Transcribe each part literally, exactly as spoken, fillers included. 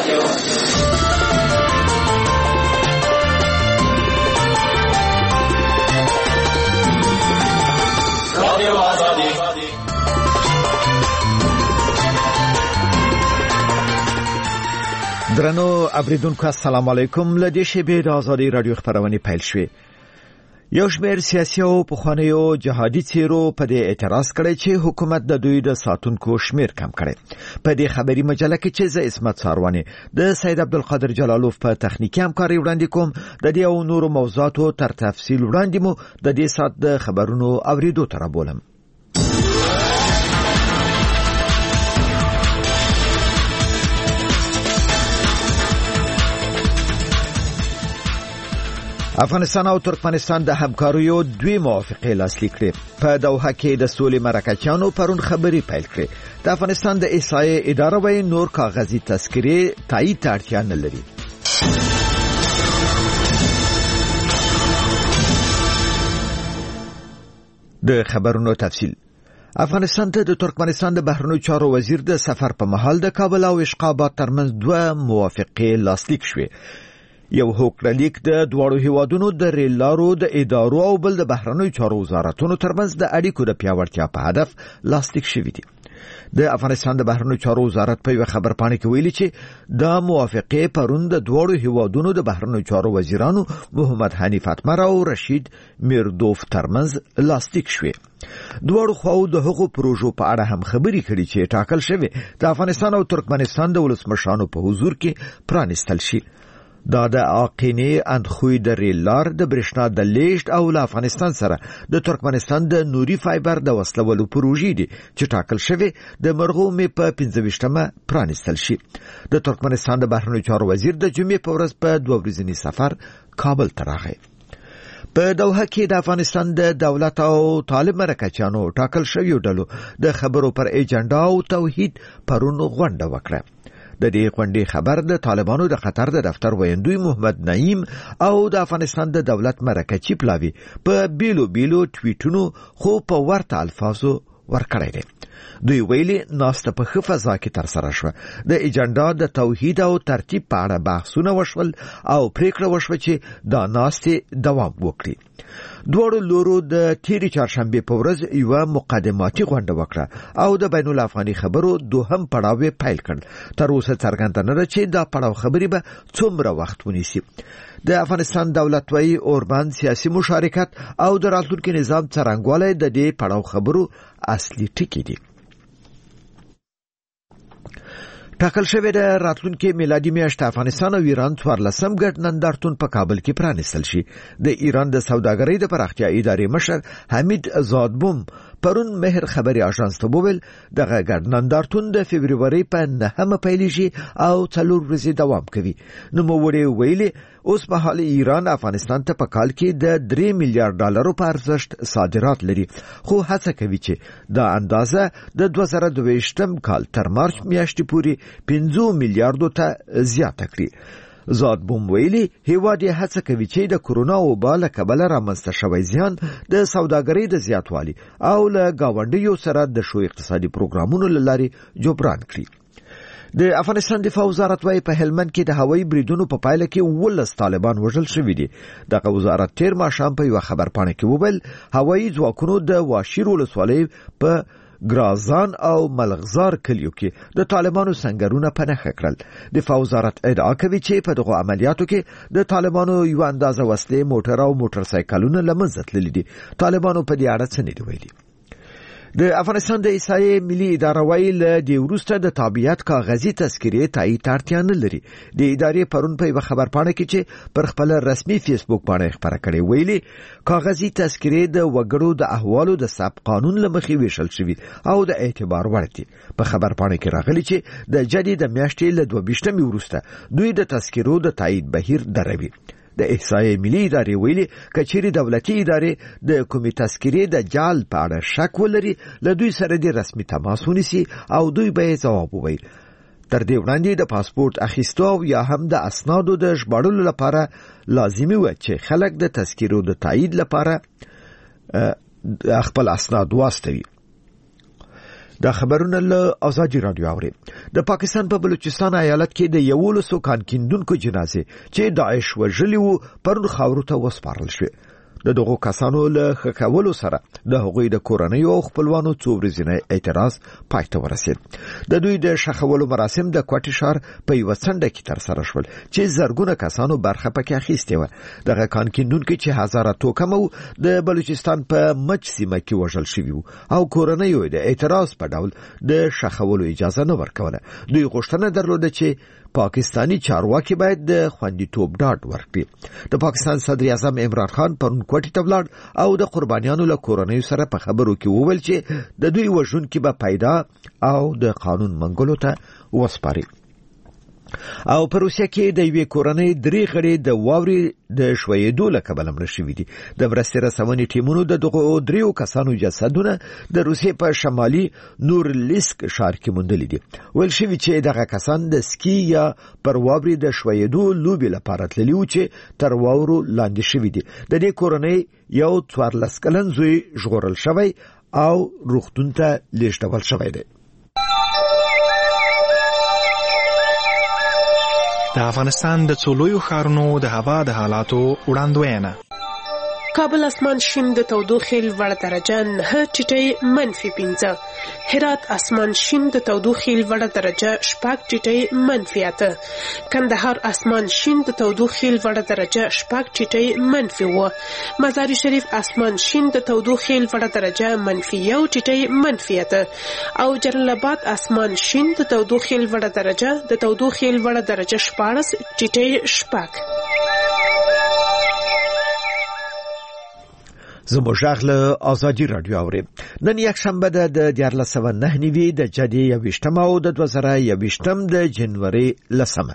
درنو اوریدونکو السلام علیکم. لدې شیبې د ازادي رادیو خبرونه پیل شوې. یو شمېر سیاسي او پخوانیو جهادي څیرو په دې اعتراض کړی چې حکومت د دوی د ساتونکو شمېر کم کړي. په دې خبري مجله کې چې زه اسمت ساروانی د سید عبدالقادر جلالوف په تخنیکی همکاري وړاندې کوم، د دې او نورو موضوعاتو تر تفصیل وړاندې مو د دې سات د خبرونو اوریدو تر بولم. افغانستان او ترکمنستان د همکاریو دوی موافقه لاسلیک کړې. په دوحه کې د سولې مرکچیانو پرون خبري پیل کړې. د افغانستان د ایسای اداره وایي نور کاغذي تذکرې تایید ته اړتیا نه لري. د خبرونو تفصیل. افغانستان ته د ترکمنستان د بهرنیو چارو وزیر د سفر په مهال د کابل او اشقاباد ترمنځ دوه موافقه لاسلیک شوې. یو هوکړلیک د دواړو هیوادونو د ریل لارو د ادارو او بل د بهرنیو چارو وزارتونو ترمنځ د اړیکو د پیاوړتیا په هدف لاسلیک شوی دی. د افغانستان د بهرنیو چارو وزارت په یو خبرپاڼه کې ویلي چې د موافقه پرون د دواړو هیوادونو د بهرنیو چارو وزیرانو محمد حنیف اتمر او رشید میردوف ترمنځ لاسلیک شوی. دواړو خواو د هغو پروژو په اړه هم خبري کړي چې ټاکل شوی د افغانستان او ترکمنستان د ولسمشرانو په حضور کې پرانیستل شي. دا د اقینه اندخوی د ریل لار د برښنا د لیږد او له افغانستان سره د ترکمنستان د نوري فایبر د وصلولو پروژې دي چې ټاکل شوی د مرغومې په پنځه ویشتمه پرانیستل شي. د ترکمنستان د بهرنیو چارو وزیر د جمعې په ورځ په دوه ورځني سفر کابل ته راغی. په دوحه کې د افغانستان د دولت او طالب مرکچیانو ټاکل شوی ډلو د خبرو پر ایجنډا او توحید پرون غونډه وکړه. د دې غونډې خبر د طالبانو د خطر د دفتر ویندوی محمد نعیم او د افغانستان د دولت مرکچی پلاوی په بیلو بیلو ټویټونو خو په ورته الفاظو ورکړی دی. دوی ویلي ناسته په ښه فضا کې ترسره شوه. د ایجنډا د توحید او ترتیب په اړه بحثونه وشول او پریکړه وشوه چې دا ناسته دوام وکړي. دواړو لورو د تیری چهارشنبه په ورځ یو مقدماتي غونډه وکړه او د بین الافغاني خبرو دوهم پړاو پیل کړ. تر اوسه څرګنده نه ده چې دا پړاو خبرې به څومره وخت ونیسي. د افغانستان دولت وايي اوربند سیاسي مشارکت او د راتلونکي نظام څرنګوالی د دې پړاو خبرو اصلي ټکي دي. ټاکل شوی د راتلونکي میلادي میاشت افغانستان او ایران څوارلسم ګډ نندارتون په کابل کې پرانیستل شي. د ایران د سوداګرۍ د پراختیا ادارې مشر حمید زادبوم پرون مهر خبري اژانس ته وویل دغه ګډ نندارتون د فبرवरी په نهمه پیلېږي او څلور ورځې دوام کوي. نو موړي ویلي اوس په حال ایران افغانستان ته په کال کې د درې میلیارډ ډالرو په ارزښت صادرات لري، خو هڅه کوي چې دا اندازه د دوه زره دوه ویشتم کال تر مارچ میاشتې پورې پنځه میلیارډو ته زیاته کړي. زادبوم ویلي هیواد یې هڅه کوي چې د کرونا وبا له کبله رامنځته شوی زیان د سوداګرۍ د زیاتوالي او له گاونډیو سره د شو اقتصادي پروګرامونو له لارې جبران کړي. د افغانستان دفاع وزارت وايي په هلمند کې د هوایي بریدونو په پایله کې ولس طالبان وژل شوي دي. دغه وزارت تیر ماښام په یو خبرپاڼه کې وویل هوایي ځواکونو د واشیر ولسوالۍ په ګرازان او ملغزار کلیو کې د طالبانو سنگرونه په نښه کړل. دفاع وزارت ادعا کوي چې په دغه عملیاتو کې د طالبانو یو اندازه وسلې، موټر او موټر سایکلونه له منځه تللي دي. طالبانو په دې اړه څه نه دی ویلي. د افغانستان د ایسای ملي اداره وايي له دې وروسته د تابعیت کاغذي تذکرې تایید ته اړتیا نه لري. د ادارې پرون په یو خبرپاڼه کې چې پر خپل رسمي فیسبوک باندې خبره کړې ویلي کاغذي تذکرې د وګړو د احوالو د ثبت قانون لمخې ویشل شوی او د اعتبار وړ دي. په خبرپاڼه کې راغلي چې د جدي د میاشتې له دوه ویشتمې وروسته دوی د تذکرو د تایید بهیر دروي. د احصایې ملي ادارې ویلي کچېرې دولتي ادارې د کومې تذکرې د جعل په اړه شک ولري له دوی سره د رسمي تماس ونیسي او دوی به ځواب ووایي. تر دې وړاندې د پاسپورت اخیستو او یا هم د اسنادو د ژباړلو لپاره لازمي و چې خلک د تذکرو د تایید لپاره خپل اسناد واستوي. دا خبرونه له آزادي رادیو اوري. د پاکستان په بلوچستان ایالت کې د یولسو کان کیندونکو جنازې چې داعش وژلي وو پرون خاورو ته وسپارل شوې. د دغو کسانو له خکولو سره د هغوی د کورنۍ او خپلوانو څو ورځې اعتراض پای ته ورسید. د دوی د شخولو مراسم د کوټي ښار په یو څنډه کې تر سره شول چې زرګونه کسانو برخه پکې اخیستې و. دغه کان کیندونکو چې هزاره توکمو د بلوچستان په مچ سیمه کې وژل شوی وو او کورنۍ یې د اعتراض په ډول د شخولو اجازه نه ورکوله. دوی غوښتنه درلوده چې پاکستانی چارواکي باید د خوندیتوب ډاډ ورکړي. د پاکستان صدر اعظم عمران خان پرون کوټي ته ولاړ او د قربانیانو له کورنۍ سره په خبرو کې وویل چې د دوی وژونکي به پیدا او د قانون منګولو ته وسپاري. او په روسیه کې د یوې کورنۍ درې غړي د واوري د شویدو له کبله مړه شوي دي. د مرستې رسونې ټیمونو د دغو دریو کسانو جسدونه د روسیې په شمالي نورلیسک ښار کې موندلي دي. ویل شوي چې دغه کسان د سکی یا پر واوري د شویدو لوبې لپاره تللي وو چې تر واورو لاندې شوي دي. د دې کورنۍ یو څوارلس کلن زوی ژغورل شوی او روغتون ته لیږدول شوی دی. د افغانستان د څولویو ښارونو د هوا د حالاتو وړاندوینه. کابل اسمان شین د تودوخې لوړه درجه نه ټیټۍ منفي پنځه. هرات اسمان شین د تودوخې لوړه درجه شپږ ټیټۍ منفي اته. کندهار اسمان شین د تودوخې لوړه درجه شپږ ټیټۍ منفي اوه. مزار شریف اسمان شین د تودوخې لوړه درجه منفي یو ټیټۍ منفي اته. او جلال آباد اسمان شین د تودوخې لوړه درجه د تودوخې لوړه درجه شپاړس ټیټۍ شپږ. زموږ غږ له آزادي رادیو اوري. نن یک شنبه ده د دیارلس سوه نهه نوي د جدي یویشتم او د دوه زره یویشتم د جنوري لسمه.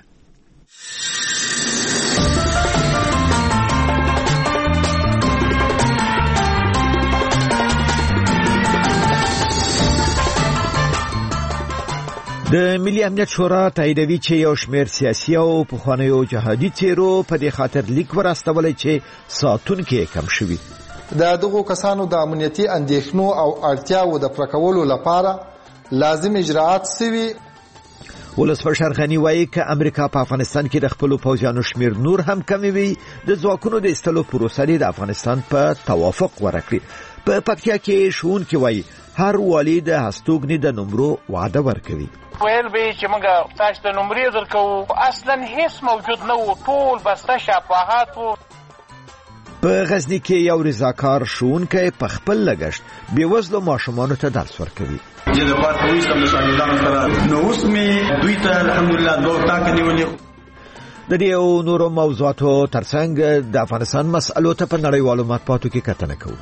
د ملي امنیت شورا تاییدوي چې یو شمېر سیاسي او پخوانیو جهادي څیرو په دې خاطر لیک ورستولی چې ساتونکي کم شوي. د دغو کسانو د امنیتي اندېښنو او اړتیاو د پوره کولو لپاره لازم اجراءات سوي. ولسمشر غني وایي که امریکا په افغانستان کې د خپلو پوځیانو شمېر نور هم کمی وي د ځواکونو د ایستلو پروسه د افغانستان په توافق ورکړي. په پکتیا کې ښوونکي وایي هر والي د هستوګنې د نمرو وعده ورکوي. ویل به چې موږ تاسو د نمرې درکوو اصلا هیڅ موجود نه و، ټول بسته شفاهات و. په غزني کې یو رضاکار ښوونکی په خپل لګښت بېوزلو ماشومانو ته درس ورکوي. زه د پات وېستم د شاګردانو سره نو اوس مې دوی ته الحمدلله دوه ټاکه نیولې. د دې او نورو موضوعاتو ترڅنګ د افغانستان مسألو ته په نړیوالو مطبوعاتو کې کتنه کوو.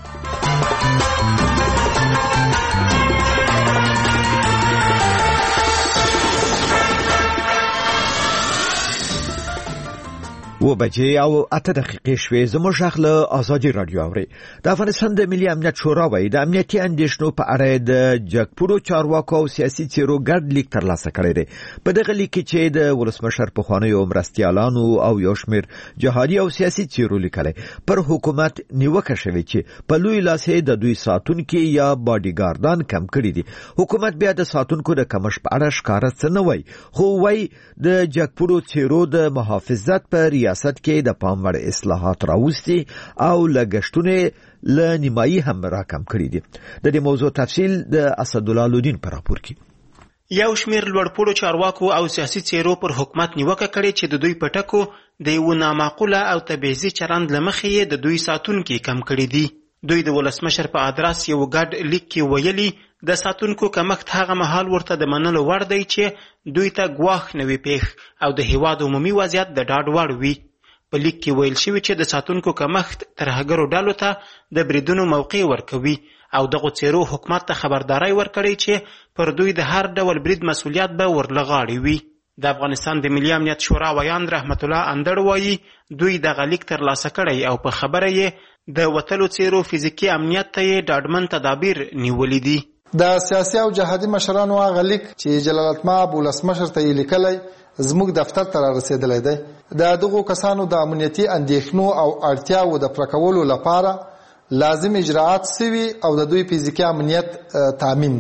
و بجې او اته دقیقې شوې. زموږ غږ له آزادي رادیو اوري. د افغانستان د ملي امنیت شورا وایي د امنیتي اندېښنو په اړه د جګپورو چارواکو او سیاسي څیرو ګډ لیک ترلاسه کړی دی. په دغه لیک کې چې د ولسمشر پخوانیو مرستیالانو او یو شمېر جهادي او سیاسي څیرو لیکلی پر حکومت نیوکه شوې چې په لوی لاس د دوی ساتونکي یا باډیګاردان کم کړي دي. حکومت بیا د ساتونکو د کمښت په اړه ښکاره څه نه وایي، خو وایي د جګپورو څیرو د محافظت په ریاست کې د پام وړ اصلاحات راوستي او لګښتونه له نیمایي هم راکم کړي دي. د دې موضوع تفصیل د اسدالله لودین په راپور کې. یو شمېر لوړپوړو چارواکو او سیاسي څیرو پر حکومت نیوکه کړې چې د دوی په ټکو د یو نامعقوله او تبعیضي چلند له مخې یې د دوی ساتونکي کم کړي دي. دوی د ولسمشر په ادرس یو ګډ لیک کې ویلي د ساتونکو کمښت هغه مهال ورته د منلو وړ دی چې دوی ته ګواښ نه وي پېښ او د هېواد عمومي وضعیت د ډاډ وړ وي. په لیک کې ویل شوي چې د ساتونکو کمښت ترهګرو ډلو ته د بریدونو موقع ورکوي او دغو څیرو حکومت ته خبرداری ورکړی چې پر دوی د هر ډول برید مسؤلیت به ورله غاړې وي. د افغانستان د ملي امنیت شورا ویان رحمت الله اندړ وایي دوی دغه لیک ترلاسه کړی او په خبره یې د وتلو څیرو فزیکي امنیت ته یې ډاډمن تدابیر نیولي دي. د سیاسي او جهادي مشرانو هغه لیک چې جلالتمآب ولسمشر ته یې لیکلی زموږ دفتر ته رارسېدلی دی. د دغو کسانو د امنیتي اندېښنو او اړتیاو د پوره کولو لپاره لازم اجراءات سوي او د دوی فزیکي امنیت تامین دی.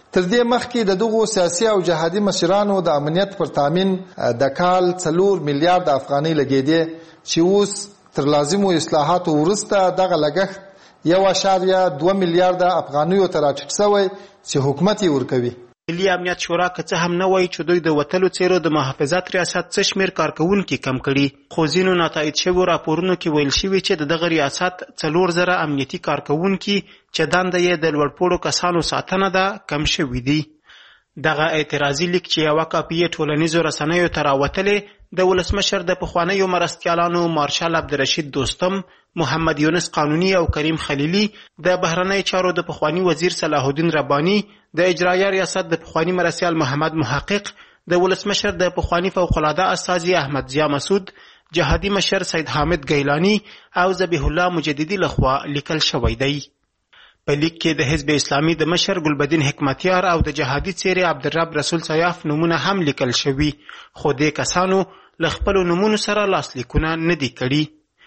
تر دې مخکې د دغو سیاسي او جهادي مشرانو د امنیت پر تامین د کال څلور میلیارډ افغانۍ لګېدې چې اوس تر لازمو اصلاحاتو وروسته دغه لګښت یو اشاریه دوه میلیارډ افغانیو ته راټیټ شوی چې حکومت یې ورکوي. ملي امنیت شورا که څه هم نه وایي چې دوی د وتلو څیرو د محافظت ریاست څه شمېر کارکوونکي کم کړي، خو ځینو ناتایید شویو راپورونو کې ویل شوي چې د دغه ریاست څلور زره امنیتي کارکوونکي چې دنده یې د لوړپوړو کسانو ساتنه ده کم شوي دي. دغه اعتراضي لیک چې یوه کاپي یې ټولنیزو رسنیو ته راوتلې د ولسمشر د پخوانیو مرستیالانو مارشال عبدالرشید دوستم، محمد یونس قانوني او کریم خلیلي، د بهرنۍ چارو د پخوانی وزیر صلاح الدین رباني، د اجرایه ریاست د پخوانی مرستیال محمد محقق، د ولسمشر د پخوانی فوق العاده استاذي احمد ضیا مسعود، جهادي مشر سید حامد گیلانی او ذبیح الله مجددي لخوا لیکل شوی دی. په لیک کې د حزب اسلامي د مشر ګلبدین حکمتیار او د جهادي څیرې عبدالرب رسول سیاف نومونه هم لیکل شوي، خو دې کسانو له خپلو نومونو سره لاسلیکونه نه دي کړي.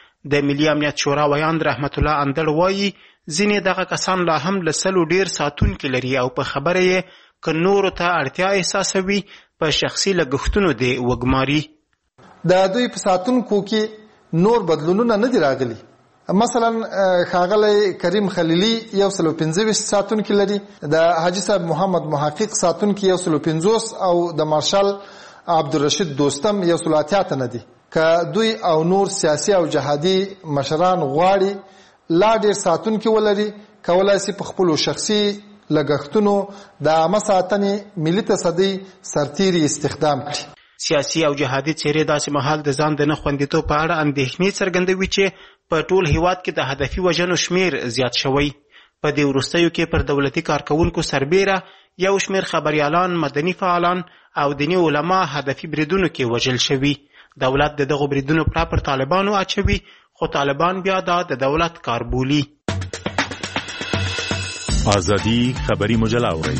د ملي امنیت شورا ویاند رحمت الله اندړ وایي ځینې دغه کسان لا هم له سلو ډیر ساتونکي لري او په خبره یې که نورو ته اړتیا احساسوي په شخصي لګښتونو دې وګماري. د دوی په ساتونکو کې نور بدلونونه نه دي راغلي. مثلا ښاغلی کریم خلیلي یو سلو پنځه ویشت ساتونکي لري، د حاجي صاحب محمد محقق ساتونکي یو سلو پنځوس او د مارشال عبدالرشید دوستم یو سلو اتیا تنه دي. که دوی او نور سیاسي او جهادي مشران غواړي لا ډېر ساتونکي ولري، کولی شي په خپلو شخصي لګښتونو د عامه ساتنې ملي تصدۍ سرتیري استخدام کړي. سیاسي او جهادي څیرې داسې مهال د ځان د نه خوندیتوب په اړه اندېښنې څرګندوي چې په ټول هیواد کې د هدفي وژنو شمیر زیات شوی. په دې وروستیو کې پر دولتي کارکوونکو سربیره یو شمیر خبریالان، مدني فعالان او دیني علما هدفي بریدونو کې وژل شوي. دولت د دغو بریدونو پړه پر طالبانو اچوي، خو طالبان بیا دا د دولت کار بولي. ازادي خبری مجله اورئ.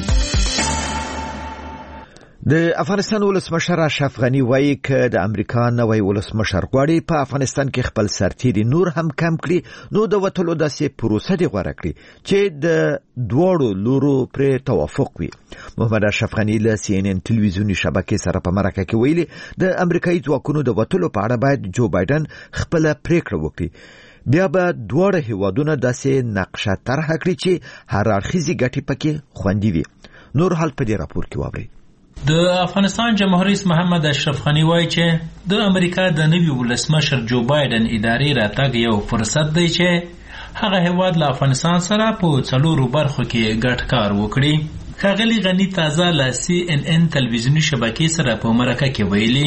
د افغانستان ولسمشر اشرف غنی وایي چې د امریکا نوی ولسمشر غواړي په افغانستان کې خپل سرتیري نور هم کم کړي، نو د وتلو داسې پروسه دی غوره کړي چې د دواړو لورو پرې توافق وي. محمد اشرف غنی له سی ان ان تلویزیونی شبکې سره په مرکه کې ویلي د امریکایي ځواکونو د وتلو په اړه باید جو بایدن خپل پریکړه وکړي، بیا به دواړه هیوادونه داسې نقشه طرحه کړي چې هر اړخیزې ګټې پکې خوندي وي. نور حال په دې راپور کې واورئ. د افغانستان جمهور رئیس محمد اشرف غنی وایي چې د امریکا د نوي ولسمشر جو بایدن ادارې راتګ یو فرصت دی چې هغه هیواد له افغانستان سره په څلورو برخو کې ګډ کار وکړي. ښاغلي غني تازه له سی ان ان تلویزیوني شبکې سره په مرکه کې ویلي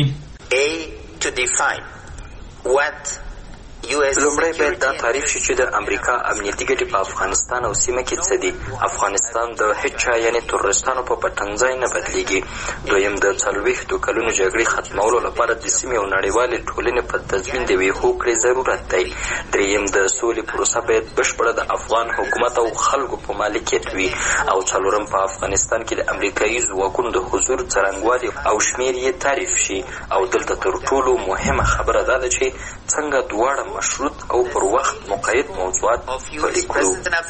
لومړی باید دا تعریف شي چې د امریکا امنیتي ګټې په افغانستان او سیمه کې څه دي. افغانستان د هیڅ چا یعنې تروریستانو په پټنځای نه بدلیږي. دویم د څلوېښتو کلونو جګړې ختمولو لپاره د سیمې او نړیوالې ټولنې په تضمین د یوې هوکړې ضرورت دی. دریم د سولې پروسه باید بشپړه د افغان حکومت او خلکو په مالکیت وي. او څلورم په افغانستان کې د امریکایي ځواکونو د حضور څرنګوالي او شمېر یې تعریف شي. او دلته تر ټولو مهمه خبره دا ده چې څنګه دواړه مشروط او پر وخت مقید موضوعات پلي کړو.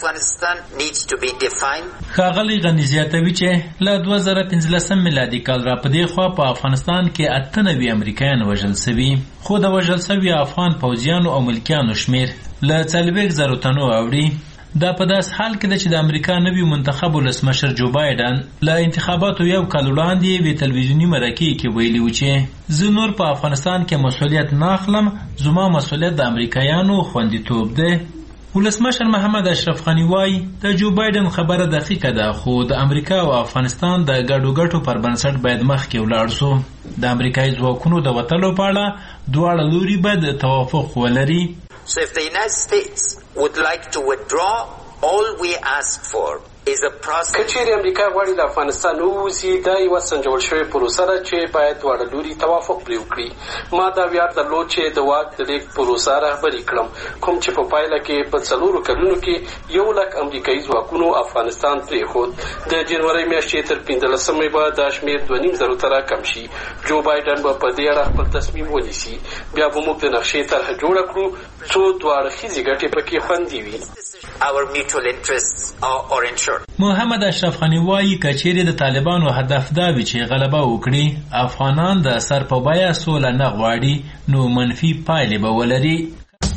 ښاغلی غني زیاتوي چې له دوه زره پنځلسم میلادي کال را په دې خوا په افغانستان کې اته نوي امریکایان وژل سوي، خو د وژل سوي افغان پوځیانو او ملکیانو شمیر له څلوېښت زرو تنو اوړي. دا په داس حال کې ده چې د امریکا نوي منتخب ولسمشر جو بایدن له انتخاباتو یو کال وړاندې یوې تلویزیوني مرکې کې ویلي و چې زه نور په افغانستان کې مسؤلیت نه اخلم، زما مسؤلیت د امریکایانو خوندیتوب دی. ولسمشر محمد اشرف غنی وایي د جو بایدن خبره دقیقه ده، خو د امریکا او افغانستان د ګډو ګټو پر بنسټ باید مخکې ولاړ سو. د امریکایي ځواکونو د وتلو په اړه دواړه لوري باید توافق ولري. So if the United States would like to withdraw, all we ask for is a process. کچېرې امریکا غواړي د افغانستان ووځي، دا یوه سنجول شوې پروسه ده چې باید دواړه لوري توافق پرې وکړي. ما دا ویاړ درلود چې د واک د لیږد پروسه رهبري کړم، کوم چې په پایله کې په څلورو کلونو کې یو لک امریکایي ځواکونو افغانستان پرېښود. د جنورۍ میاشتې تر پنځلسمې به دا شمېر دوه نیم زرو ته راکم شي. جو بایدن به په دې اړه خپل تصمیم ونیسي. بیا به موږ د نقشې طرحه جوړه کړو څو دواړه ښځې ګټې پکې خوندي وي. Our mutual interests are, are ensured. وکړ. محمد اشرف غنی وایي کچېرې د طالبانو هدف دا وي چې غلبه وکړي افغانان د سر په بیه سوله نه غواړي نو منفي پایلې به ولري.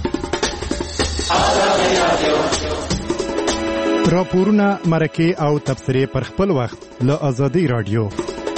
راپورونه مرکې او تبصرې پر خپل وخت له آزادۍ رادیو.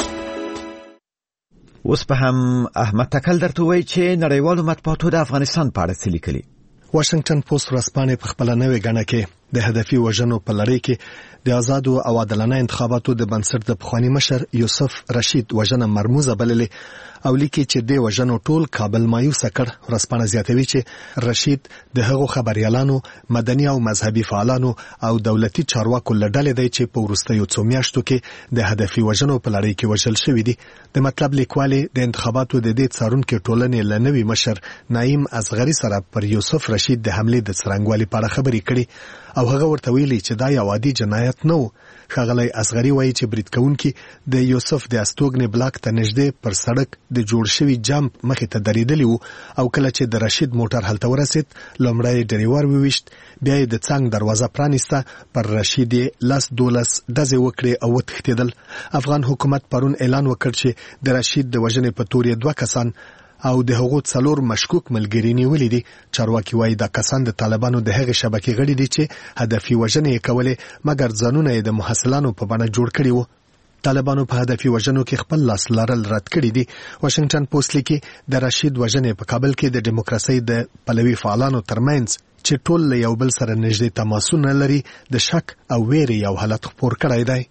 اوس په هم احمد تکل درته وایي چې نړیوالو مطبوعاتو د افغانستان په اړه څه لیکلي. واشنگټن پوسټ ورځپاڼې په خپله نوې ګڼه کې د هدفي وژنو په لړۍ کې د آزادو او عادلانه انتخاباتو د بنسټ د پخواني مشر یوسف رشید وژنه مرموزه بللې او لیکي چې د وژنو ټول کابل مایوسه کړ. ورځپاڼه زیاتوي چې رشید د هغو خبريالانو، مدني او مذهبي فعالانو او دولتي چارواکو له ډلې دی چې په وروستیو څو میاشتو کې د هدفي وژنو په لړۍ کې وژل شوي دي. د مطلب لیکوالې د انتخاباتو د دې څارونکو ټولنې له نوي مشر نعیم اصغري سره پر یوسف رشید د حملې د څرنګوالي په اړه خبرې کړي او هغه ورته ویلي چې دا یو عادي جنایت نه و. ښاغلی اصغري وایي چې برید کوونکي د یوسف د استوګنې بلاک ته نږدې پر سړک د جوړ شوي جمپ مخې ته درېدلي وو او کله چې د رشید موټر هلته ورسید لومړی ډریور وویشت، بیا یې د څنګ دروازه پرانیسته، پر رشید یې لس دولس ډزې وکړې او وتښتېدل. افغان حکومت پرون اعلان وکړ چې د رشید د وژنې په تور یې دوه کسان او د هغو څلور مشکوک ملګري نیولي دي. چارواکي وایي دا کسان د طالبانو د هغې شبکې غړي دي چې هدفي وژنې یې کولې مګر ځانونه یې د محصلانو په بڼه جوړ کړي وو. طالبانو په هدفي وژنو کې خپل لاس لرل رد کړي دي. واشنگټن پوسټ لیکي د رشید وژنې په کابل کې د دیموکراسۍ د پلوي فعالانو ترمنځ چې ټول له یو بل سره نږدې تماسونه لري د شک او ویرې یو حالت خپور کړی دی.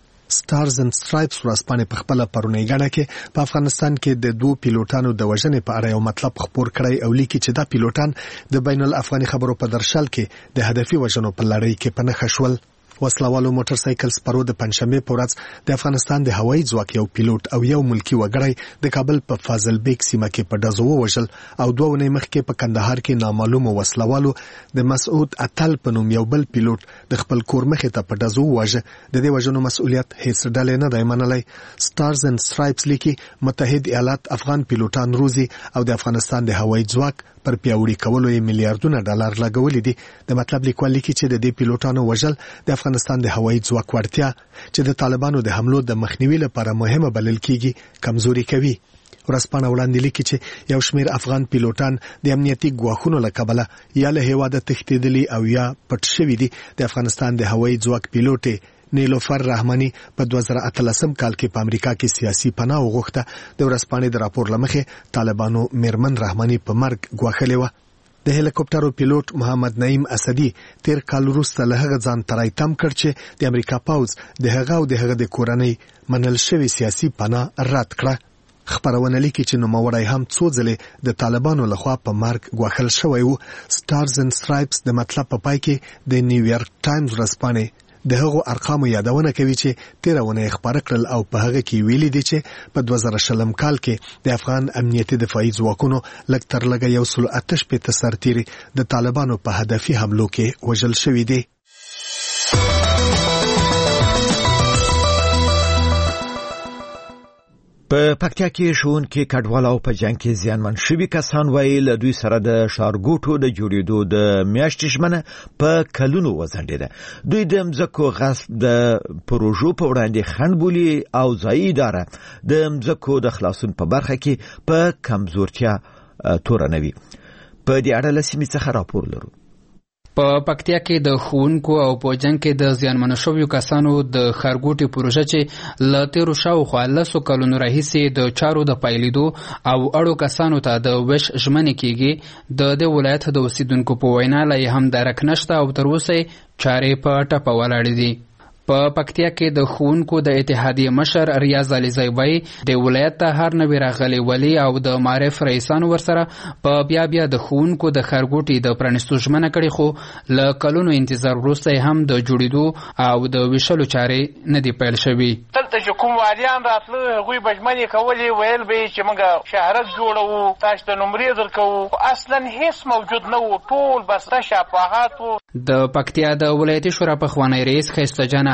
سټارز اند سټرایپس ورځپاڼې په خپله پرونۍ ګڼه کې په افغانستان کې د دوو پیلوټانو د وژنې په اړه یو مطلب خپور کړی او لیکي چې دا پیلوټان د بین الافغاني خبرو په درشل کې د هدفي وژنو په لړۍ کې په نښه شول. وسلوالو موټر سایکل سپرو د پنځشنبه په ورځ د افغانستان د هوایي ځواک یو پیلوټ او یو ملکی وګړی د کابل په فاضل بیگ سیمه کې په ډزو ووژل او دوه ونې مخکې په کندهار کې نامعلومو وسلوالو د مسعود اتل په نوم یو بل پیلوټ د خپل کور مخې ته په ډزو وواژه. د دې وژنو مسؤلیت هیڅ ډلې نه دی منلی. سټارز اند سټرایپس لیکي متحد ایالات افغان پیلوټان روزي او د افغانستان د هوایي ځواک پر پیاوړي کولو یې میلیارډونه ډالر لګولي دي. د مطلب لیکوال لیکي چې د دې پیلوټانو وژل د افغانستان د هوایي ځواک وړتیا چې د طالبانو د حملو د مخنیوي لپاره مهمه بلل کیږي کمزوري کوي. ورځپاڼه وړاندې لیکي چې یو شمېر افغان پیلوټان د امنیتي ګواښونو له کبله یا له هېواده تښتېدلي او یا پټ شوي دي. د افغانستان د هوایي ځواک پیلوټ نیلوفر رحماني په دوه زره اتلسم کال کې په امریکا کې سیاسي پناه وغوښته. د ورځپاڼې د راپور له مخې طالبانو میرمن رحماني په مرګ ګواښلې وه. د هلیکوپټرو پیلوټ محمد نعیم اسدي تیر کال وروسته له هغه ځان ترای تم کړ چې د امریکا پوځ د هغه او د هغه د کورنۍ منل شوی سیاسي پناه رد کړه. خبرونه لیکي چې نوموړی هم څو ځلې د طالبانو لخوا په مرګ ګواښل شوی و. سټارز اند سټرایپس د مطلب په پای کې د نیویارک ټایمز ورځپاڼې د هغو ارقامو یادونه کوي چې تیرونه یې خپاره کړل او په هغه کې ویلي دي چې په دوه زره شلم کال کې د افغان امنیتي دفاعي ځواکونو لږ تر لږه یو سل اته شپېته سرتیري د طالبانو په هدفي حملو کې وژل شوي دي. په پکتیا کې ښوونکي کډوال او په جنګ کې زیانمن شوي کسان وایي له دوی سره د ښارګوټو د جوړېدو د میاشتې ژمنه په کلونو وځنډېده. دوی د مځکو غصب د پروژو په وړاندې خنډ بولي او ځایي اداره د مځکو د خلاصون په برخه کې په کمزورتیا تورنوي. په دې اړه له سیمې څخه راپور لرو. په پکتیا کې د ښوونکو او په جنګ کې د زیانمنو شویو کسانو د ښارګوټي پروژه چې له تیرو شاوخوا لسو کلونو راهیسې د چارو د پایلیدو او اړو کسانو ته د ویش ژمنې کېږي، د دې ولایت د اوسیدونکو په وینا لا یې هم درک نشته او تر اوسه چارې په ټپه ولاړې دي. په پکتیا کې د ښوونکو د اتحادیې مشر ریاض علیزی وایي د ولایت ته هر نوی راغلی ولی او د معرف رئیسانو ورسره په بیا بیا د ښوونکو د ښارګوټي د پرانیستو ژمنه کړې، خو له کلونو انتظار وروسته هم د جوړېدو او د ویشلو چارې نه دي پیل شوي. دلته چې کوم والیان راتله هغوی به ژمنې کولې، ویل به یې چې موږ شهرک جوړوو، تاسو ته نمرې درکوو، اصلا هیڅ موجود نه و، ټول بس تشه افواهات و. د پکتیا د ولایتي شورا پخوانی رئیس ښایسته جان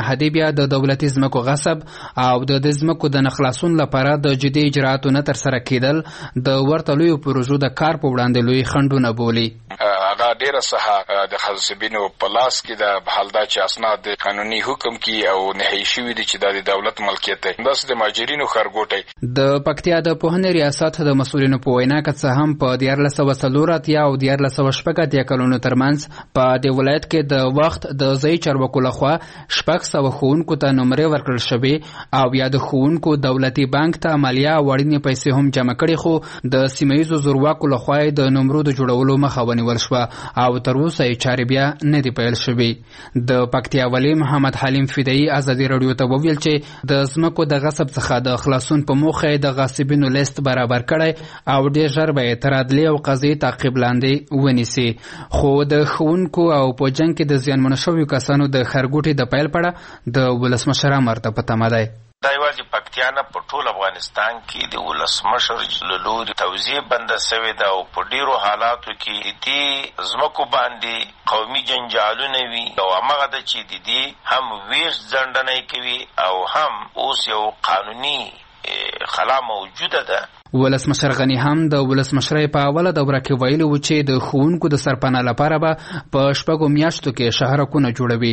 محدي بیا د دولتي ځمکو غصب او د ځمکو د نخلاصون لپاره د جدي اجراءاتو نه ترسره کېدل د ورته لویو پروژو د کار په وړاندې لوی خنډونه بولي. هغه ډیره څخه د خلصبینو په لاس کې د بحال دا چې اسناد د قانوني حکم کې او نهي شوي دي چې د دولت ملکیت دی داسې د ماجرینو ښارګوټی. د پکتیا د پوهنې ریاست د مسؤلینو په وینا که څه هم په دیارلس سوه څلور اتیا او دیارلس سوه شپږ اتیا کلونو ترمنځ په دې ولایت کې د وخت د ځایي چارواکو لخوا شپږ سوه ښوونکو ته نمرې ورکړل شوې او یا د ښوونکو دولتي بانک ته مالیه او اړینې پیسې هم جمع کړي خو د سیمه ییزو زورواکو لخوا د نمرو د جوړولو مخه ونیول شوه او تر اوسه یې چارې بیا نه دي پیل شوې. د پکتیا والي محمد حلیم فدایي ازادي راډیو ته وویل چې د ځمکو د غصب څخه د خلاصون په موخه د غاصبینو لیست برابر کړی او ډېر ژر به یې تر عدلي او قضایي تعقیب لاندې ونیسي. خو د ښوونکو او په جنګ کې د زیانمنو شویو کسانو د ښارګوټي د پیل په اړه د ولسمشر امر ته په تمه دی. دا یوازې پکتیا نه په ټول افغانستان کې د ولسمشر له لوري توزیع بنده سوې ده او په ډیرو حالاتو کې د دې ځمکو باندې قومي جنجالونه وي او هماغه ده چې د دې هم ویش ځنډنی کوي او هم اوس یو قانوني خلا موجوده ده. ولسمشر غنی هم د ولسمشرۍ په اوله دوره کې ویلي و چې د ښوونکو د سرپناه لپاره به په شپږو میاشتو کې شهرکونه جوړوي.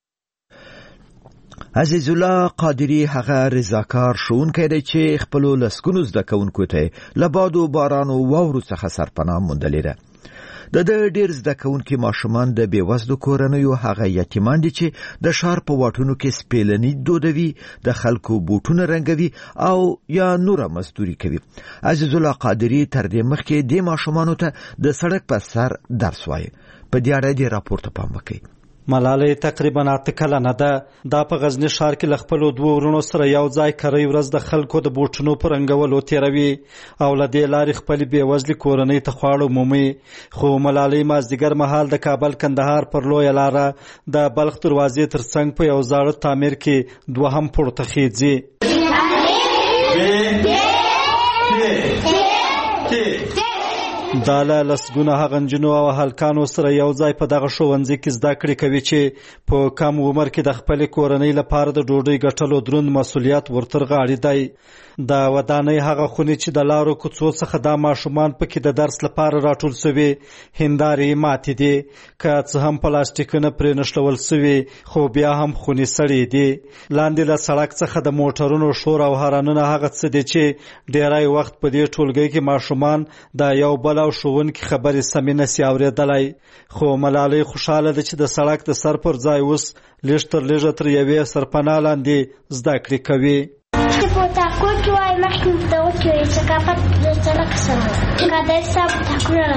عزیز الله قادری هغه رضاکار ښوونکی دی چې خپلو لسګونو زده کوونکو ته له باد و باران و واورو څخه سرپناه موندلې ده. د ده ډېر زده کوونکي ماشومان د بېوزلو کورنیو هغه یتیمان دي چې د ښار په واټونو کې سپېلني دودوي، د خلکو بوټونه رنګوي او یا نوره مزدوري کوي. عزیز الله قادری تر دې مخکې دې ماشومانو ته د سړک په سر درس وایي. په دې اړه دې راپور ته پام وکړئ. ملالۍ تقریبا اته کلنه ده. دا په غزني ښار کې له خپلو دوو وروڼو سره یو ځای کرۍ ورځ د خلکو د بوټونو په رنګولو تېروي او له دې لارې خپلې بېوزلې کورنۍ ته خواړه مومي. خو ملالۍ مازدیګر مهال د کابل کندهار پر لویه لاره د بلخ دروازې تر څنګ په یو زاړه تعمیر کې دوهم پوړ ته خېځي. دا له لسګونه هغه نجونو او هلکانو سره یو ځای په دغه ښوونځي کې زده کړې کوي چې په کم عمر کې د خپلې کورنۍ لپاره د ډوډۍ ګټلو دروند مسؤلیت ورتر غاړې دی. د ودانۍ هغه خونې چې د لارو کوڅو څخه دا ماشومان پکې د درس لپاره راټول سوي هندارې ماتې دي، که څه هم پلاستیکونه پرې نښلول سوي خو بیا هم خونې سړې دي. لاندې له سړک څخه د موټرونو شور او هارنونه هغه څه دي چې ډیری وخت په دې ټولګۍ کې ماشومان د یو بل او ښوونکي خبرې سمې نسي اورېدلی. خو ملالۍ خوشحاله ده چې د سړک د سر پر ځای اوس لږ تر لږه تر یوې سرپناه لاندې زده کړې کوي. په ټاکو کې وایي مخکې مو ته وکړئ ثقافت د سړک سره قادر صاحب ټاکونه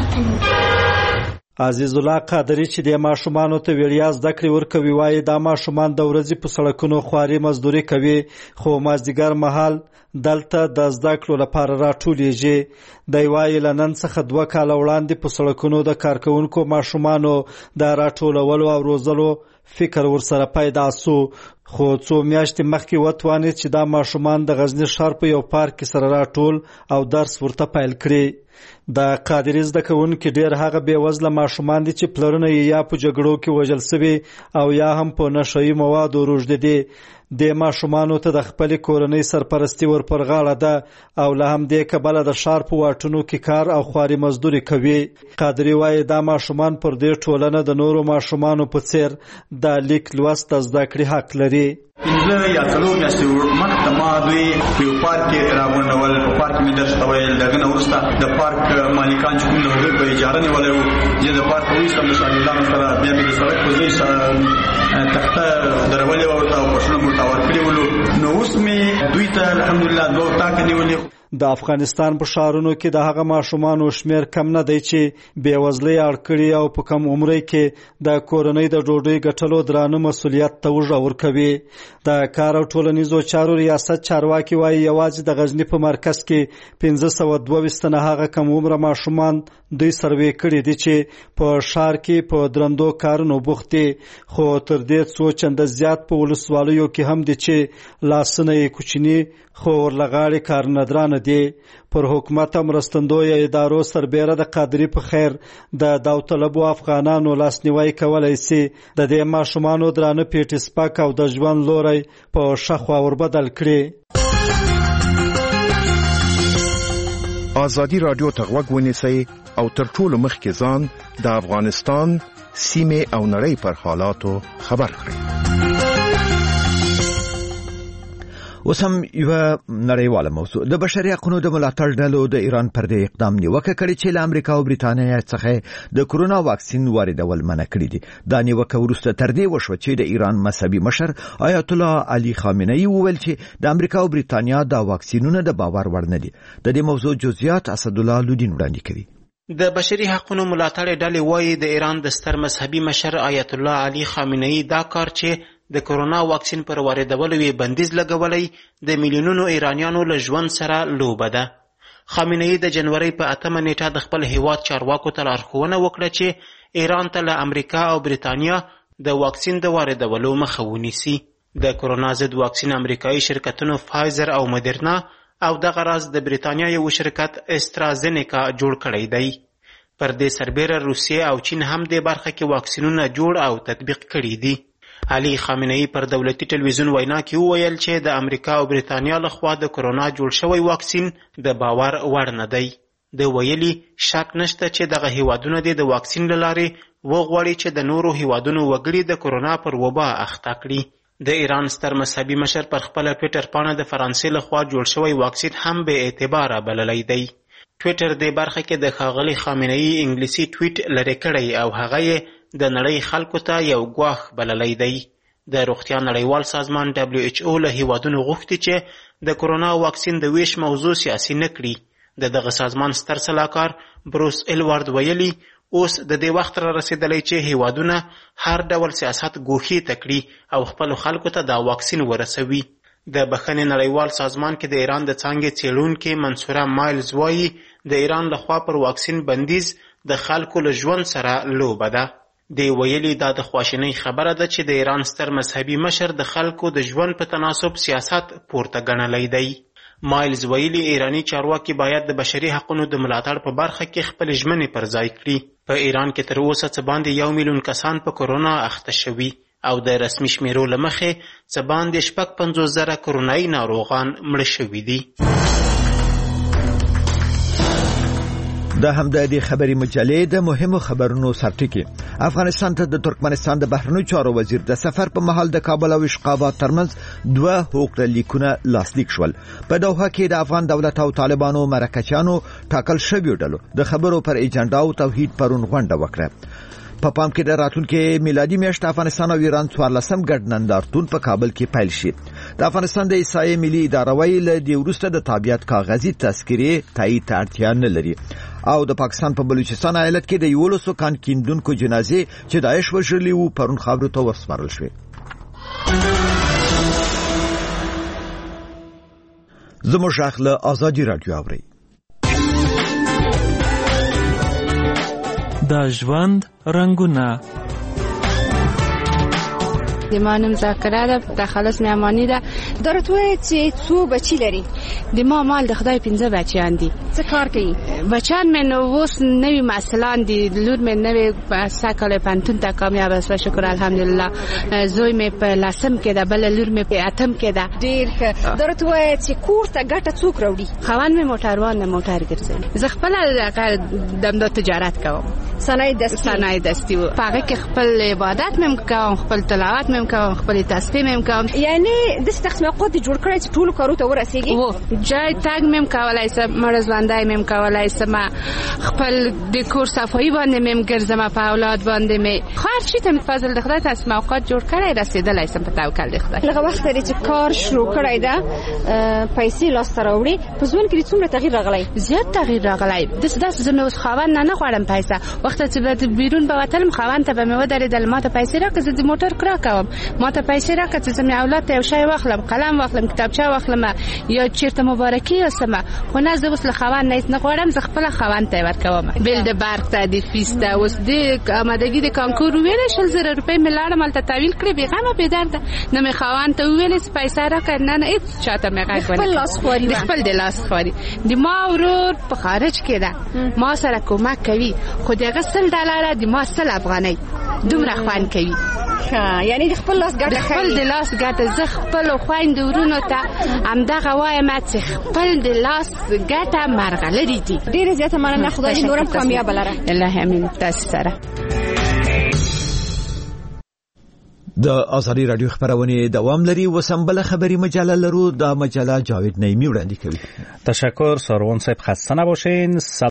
راته. عزیز الله قادری چې د ماشومانو ته وړیا زده کړې ورکوي وایي دا ماشومان د ورځې په سړکونو خواري مزدوري کوي خو مازدیګر مهال دلته د زده کړو لپاره راټولیږي. دی وایي له نن څخه دوه کاله وړاندې په سړکونو د کارکوونکو ماشومانو د راټولولو او روزلو فکر ورسره پیدا سو خو څو میاشتې مخکې وتوانید چې دا ماشومان د غزني ښار په یو پارک کې سره راټول او درس ورته پیل کړي. د قادري زده کوونکي ډېر هغه بېوزله ماشومان دي چې پلرونه یې یا په جګړو کې وژل سوي او یا هم په نشهیي موادو روږدي دي. د ماشومانو ته د خپلې کورنۍ سرپرستي ور پر غاړه ده او له همدې کبله د ښار په واټونو کې کار او خواري مزدوري کوي. قادري وایي دا ماشومان پر دې ټولنه د نورو ماشومانو په څیر د لیک لوست زده کړې حق لري. پنځه یا څلور میاشتې مخکې ما دوی په یو پارک کې راغونډول. په پارک مې درس ته ویل. د هغه نه وروسته د پارک مالکان چې کوم د هغوی په اجاره نیولی وو زه د پارک وایستم د شاګردانو سره. بیا مې د سړک په ځای سره تخته درولې وه ورته او پشونه مو ورته ورکړي ولو. نو اوس مې دوی ته الحمدلله دوه اتاقه نیولې. د افغانستان په ښارونو کې د هغه ماشومانو شمیر کم نه دی چې بېوزلۍ اړ کړي او په کم عمرۍ کې د کورنۍ د ډوډۍ ګټلو درانه مسؤلیت ته اوږه ورکوي. د کار او ټولنیزو چارو ریاست چارواکي وایي یوازې د غزني په مرکز کې پنځه سوه دوه ویشت تنه هغه کم عمره ماشومان دوی سروې کړي دي چې په ښار کې په درندو کارونو بوخت دي. خو تر دې څو چنده زیات په ولسوالیو کې هم دي چې لاسونه یې کوچني خو ورلغاړې کارندرانه نه دي. پر حکومت مرستندویه ادارو سربیره د قادری په خیر د داوطلبو افغانانو لاسنیوی کولی سي د دې ماشومانو درانه پیټې سپک او د ژوند لوری په ښه خوا وربدل کړي. ازادي راډیو ته غوږ ونیسئ او تر ټولو مخکې ځان د افغانستان سیمې او نړۍ پر حالاتو خبر کړئ. اوس هم یوه نړیواله موضوع. د بشري حقوقو د ملاتړ ډلو د ایران پر دې اقدام نیوکه کړې چې له امریکا او بریتانیا څخه د کورونا واکسین واردول منع کړي دي. دا نیوکه وروسته تر دې وشوه چې د ایران مذهبي مشر آیت الله علي خامنه‌ای وویل چې د امریکا او بریتانیا دا واکسینونه د باور وړ نه دي. د دې موضوع جزئیات اسدالله لودین وړاندې کوي. د بشري حقوقو ملاتړ ډلې وایي د ایران د ستر مذهبي مشر آیت الله علي خامنه‌ای دا کار چې د کورونا واکسین پر واردولو یې بندیز لګولی د میلیونونو ایرانیانو له ژوند سره لوبه ده. خامنه‌ای د جنوري په اتمه نیټه د خپل هیواد چارواکو ته لارښوونه وکړه چې ایران ته له امریکا او بریتانیا د واکسین د واردولو مخه ونیسي. د کورونا ضد واکسین امریکایي شرکتونو فایزر او مدرنا او دغه راز د بریتانیا یو شرکت استرازینیکا جوړ کړی دی. پر دې سربیره روسیه او چین هم د برخه کې واکسینونه جوړ او تطبیق کړي دي. علي خامنه‌ای پر دولتي ټلویزیون وینا کې وویل چې د امریکا او بریتانیا لخوا د کورونا جوړ شوی واکسین د باور وړ نه دی. د ویلي شک نشته چې دغه هیوادونه د واکسین له لارې وغواړي چې د نورو هیوادونو وګړي د کورونا پر وبا اخته کړي. د ایران ستر مذهبي مشر پر خپل ټویټر پاڼه د فرانسې لخوا جوړ شوی واکسین هم به اعتبار بللی دی. ټویټر د برخه کې د ښاغلي خامنه‌ای انګلیسي ټویټ لرې کړی او هغه یې د نړۍ خلکو ته یو ګواښ بللی دی. د روغتیا نړیوال سازمان دبلیو ایچ او له هیوادونو غوښتي چې د کورونا واکسین د ویش موضوع سیاسي نه کړي. د دغه سازمان ستر سلاکار بروس ایلوارد ویلي اوس د دې وخت را رسیدلی چې هیوادونه هر ډول سیاست ګوښې ته کړي او خپلو خلکو ته دا واکسین ورسوي. د بخښنې نړیوال سازمان کې د ایران د څانګې څېړونکې منصوره مایلز وایي د ایران لخوا پر واکسین بندیز د خلکو له ژوند سره لوبه ده. دی ویلي دا د خواشینۍ خبره ده چې د ایران ستر مذهبي مشر د خلکو د ژوند په تناسب سیاست پورته ګڼلی دی. مایلز ویلي ایرانی چارواکي باید د بشري حقوقو د ملاتړ په برخه کې خپل ژمنې پر ځای کړي. په ایران کې تر اوسه څه باندې یو میلیون کسان په کورونا اخته شوي او د رسمي شمیرو له مخې څه باندې شپږ پنځوس زره کورونایي ناروغان مړه شوي دي. دا هم د دې خبري مجلې د مهمو خبرونو سرټکی. افغانستان ته د ترکمنستان د بهرنیو چارو وزیر د سفر په مهال د کابل او اشقاباد ترمنځ دوه حقوق لیکونه لاسلیک شول. په دوحه کې د افغان دولت او طالبانو مرکچیانو ټاکل شوی ډلو د خبرو پر ایجنډا او توحید پرون غونډه وکړه. په پام کې د راتلونکي میلادي میاشت افغانستان او ایران څوارلسم ګډ نندارتون په کابل کې پیل شي. د افغانستان د عیسائی ملي اداره ویل د وروسته د تابعیت کاغذي تذکرې تایید ته اړتیا نه لري. او د پاکستان په بلوچستان ایالت کې د یولسو کان کیندونکو جنازې چې داعش وژلي وو پرون خاورو ته وسپارل شوې. زموږ غږ له ازادي راډیو اورئ. د ژوند رنگونه د ما نوم ذاکره ده، د خلاص میامانی ده. درته وایي چې څو بچي لري؟ د ما مال د خدای پنځه بچیان دي. څه کار کوي؟ بچیان مې نو اوس نوي محصلان دي. لور مې نوي په سکل پنتون ته کامیاب شوه، شکر الحمدلله. زوی مې په لسم کې ده، بل لور مې په اتم کې ده. ډېر ښه. درته وایي چې کور ته ګټه څوک راوړي؟ خاوند مې موټروان نه، موټر ګرځوي. زه خپل دمدا تجارت کوم، صنایع دستی صنایع دستی و په هغه کې خپل عبادت مې کوم، خپل تلاوت مې کوم، خپل تسبیح مې کوم. یعنی د تخمیقات جوړ کړی چې ټول کارو ته ورسیږي. و جای تاګ مې کولای سم، مرز باندې مې کولای سم، خپل د کور صفایي باندې مې ګرځم، په اولاد باندې مې خیر شي ته فضل د خدای تسمعات جوړ کړی رسیدلای سم په توکل د خدای. لږه وخت لري چې کار شروع کړی دا پیسې لاس ته راوړي. په ځوان کې څومره تغییر راغلی؟ زیات تغییر راغلی. د داس زنه اوس خاوند نه نه غواړم پیسې. وخت چې به بیرون به وتلم خاوند ته به مې ودرېدل، ما ته پیسې راکړه، زه د موټر کرا کوم، ما ته پیسې راکړه چې زما اولاد ته یو شی واخلم، قلم واخلم، کتابچه واخلم یا چیرته مبارکي وسم. خو نه زه اوس له خاوند خاوند نه نه غواړم زه خپل خاوند ته ورکوم بل د بارک ته د فیس ته اوس د آمادګي د کانکور ویل شل زره روپۍ ملاړه مالته تحویل کړې بې غمه بې درده نه مې خاوند ته وویل چې پیسې راکړه نه نه هېڅ چاته مې غږ ونه خپل لاسخواري د خپل د لاسخواري د ما ورور په خارج کې ده ما سره کومک کوي خو د هغه سل ډالره د ما سل افغانۍ دومره خوند کوي یعنی د خپل لاس ګټه خپل د لاس ګټه زه خپل خویندو ورونو ته همدغه وایم چې خپل د لاس ګټه مرغلرې دي. ډېره زیاته مننه. خدای دې نورم کامیابه لره. الله امین. تاسو سره د آزادي رادیو خبرونه دوام لري. وسمبله خبری مجله لرو. دا مجله جاوید نعیمی وړاندې کوي. تشکر ساروان صاحب، خسته نباشین.